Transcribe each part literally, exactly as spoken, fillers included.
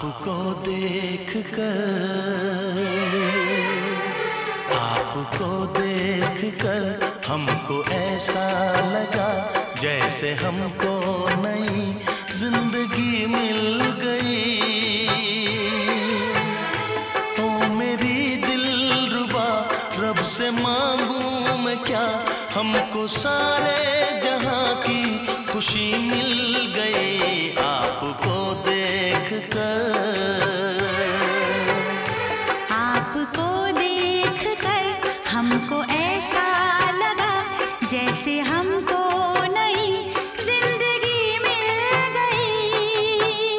आपको देख कर आपको देख कर हमको ऐसा लगा जैसे हमको नई जिंदगी मिल गई। ओ मेरी दिलरुबा, रब से मांगू मैं क्या, हमको सारे जहां की खुशी मिल गई। आपको देख कर आपको देख कर हमको ऐसा लगा जैसे हमको नई जिंदगी मिल गई।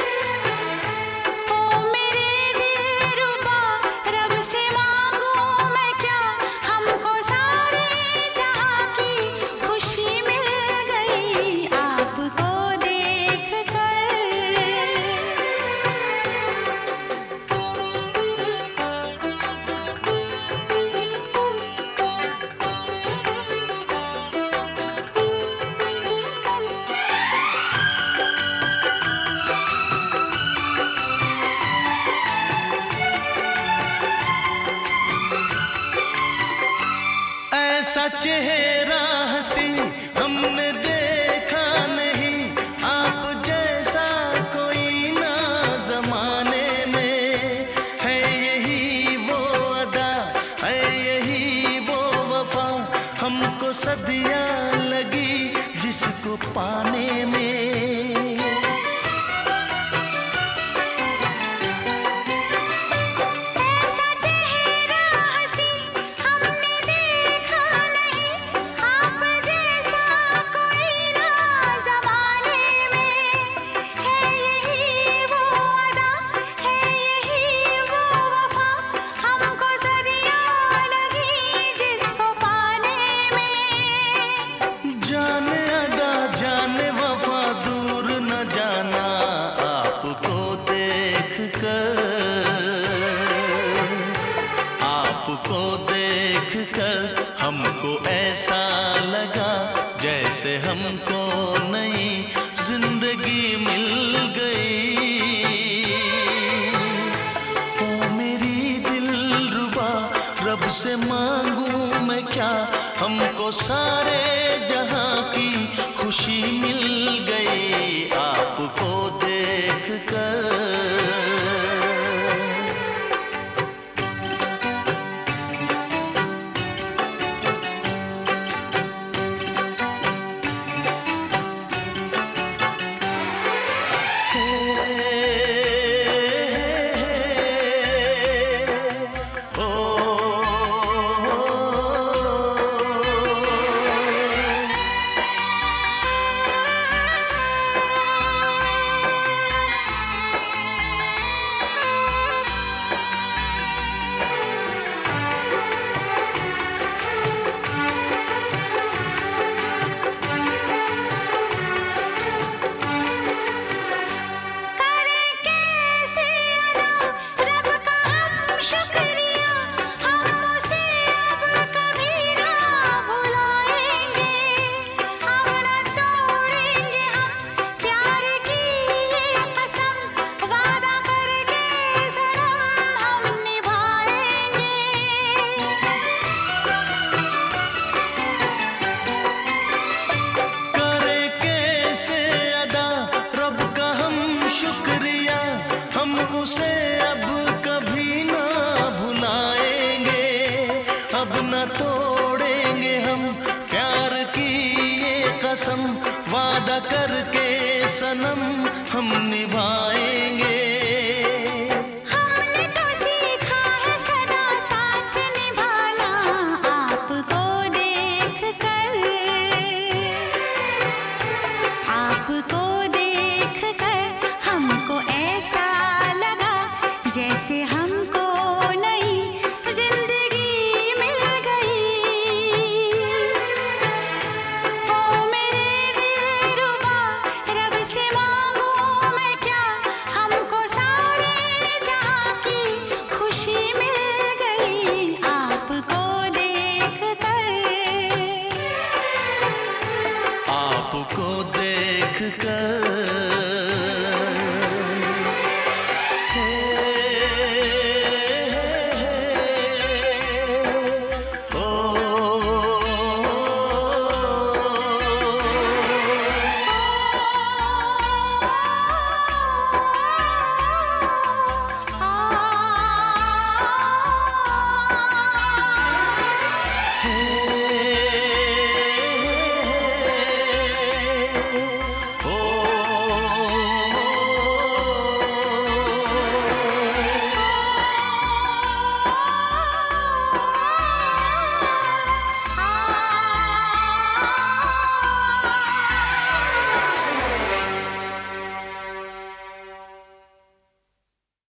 ओ मेरे दिलरुबा, रब से मांगू मैं क्या, हमको सारे जहां की खुशी मिल गई। आपको देख कर ऐसा चेहरा हंसी हमने देखा नहीं, आप जैसा कोई ना जमाने में। है यही वो अदा, है यही वो वफा, हमको सदियां लगी जिसको पाने में। जाने अदा जाने वफा दूर न जाना, आपको देख कर आपको देख कर हमको ऐसा लगा जैसे हमको नई जिंदगी मिल गई। ओ मेरी दिलरुबा, रब से मांगू मैं क्या, हमको सारे जहां की खुशी मिल गई। आपको देख कर शुक्रिया, हम उसे अब कभी ना भुलाएंगे। अब न तोड़ेंगे हम प्यार की ये कसम, वादा करके सनम हम निभाएंगे।